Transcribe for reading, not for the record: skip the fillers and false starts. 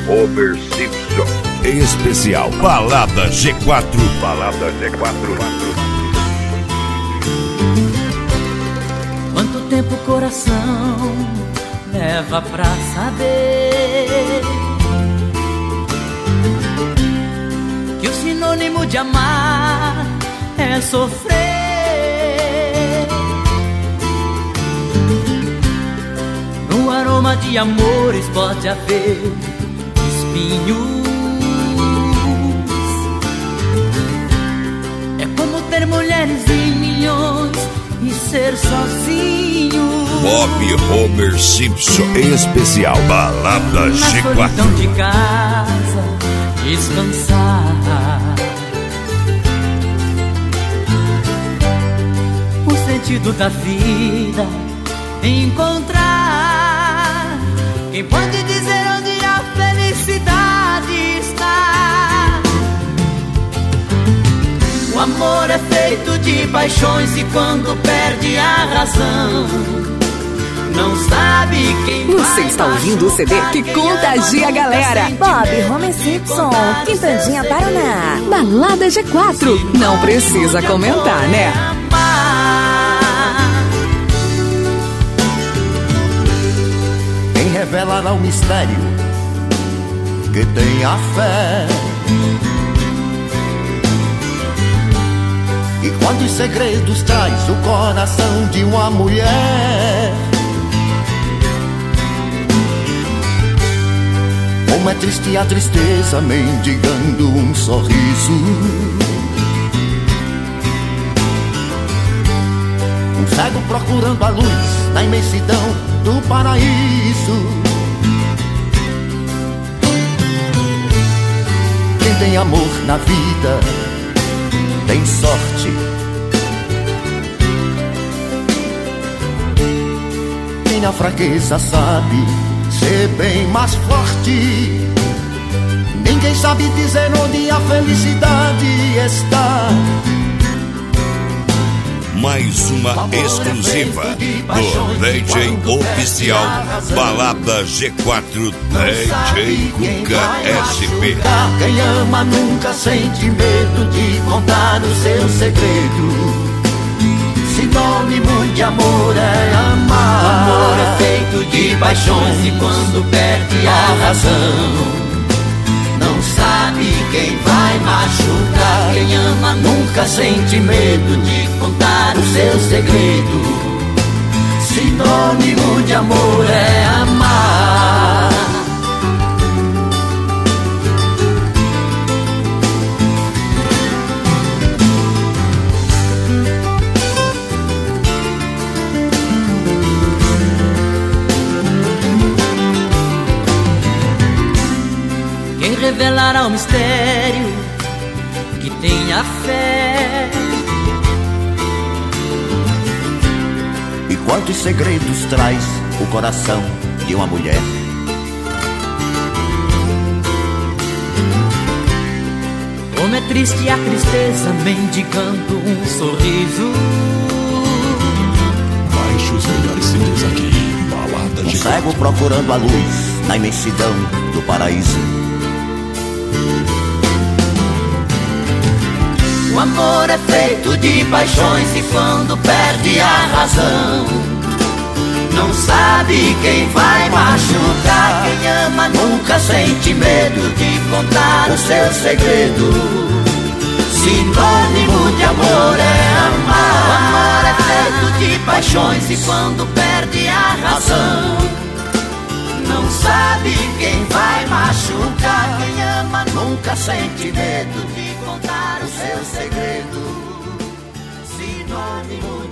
Homer Simpson. Especial Balada G4. Balada G4. Quanto tempo o coração leva pra saber que o sinônimo de amar é sofrer. No aroma de amores pode haver espinhos. É como ter mulheres em milhões e ser sozinho. Bob Homer Simpson. Especial Balada G4. Na solidão de casa descansar. O sentido da vida encontrar. Quem pode dizer onde a felicidade está? O amor é feito de paixões e quando perde a razão, não sabe quem vai. Você está ouvindo o CD que contagia a galera. Bob Homer Simpson, Quintandinha, Paraná. Balada G4. Não precisa comentar, né? Quem revelará o mistério que tem a fé? E quantos segredos traz o coração de uma mulher? Como é triste a tristeza mendigando um sorriso. Um cego procurando a luz na imensidão do paraíso. Quem tem amor na vida tem sorte. Quem na fraqueza sabe ser bem mais forte. Ninguém sabe dizer onde a felicidade está. Mais uma exclusiva do DJ Oficial Balada G4 DJ Cuca SP. Quem ama nunca sente medo de contar o seu segredo. Sinônimo de amor é amar. O amor é feito de paixões e quando perde a razão, não sabe quem vai machucar. Quem ama nunca sente medo de contar o seu segredo. Sinônimo de amor é amar. Quem revelará o mistério que tem a fé? E quantos segredos traz o coração de uma mulher? Como é triste a tristeza mendigando um sorriso. Baixe os melhores CDs aqui. Balada Um G4. cego procurando a luz na imensidão do paraíso. O amor é feito de paixões e quando perde a razão, não sabe quem vai machucar. Quem ama nunca sente medo de contar o seu segredo. Sinônimo de amor é amar. O amor é feito de paixões e quando perde a razão, não sabe quem vai machucar. Quem ama nunca sente medo de contar o seu segredo. Sinônimo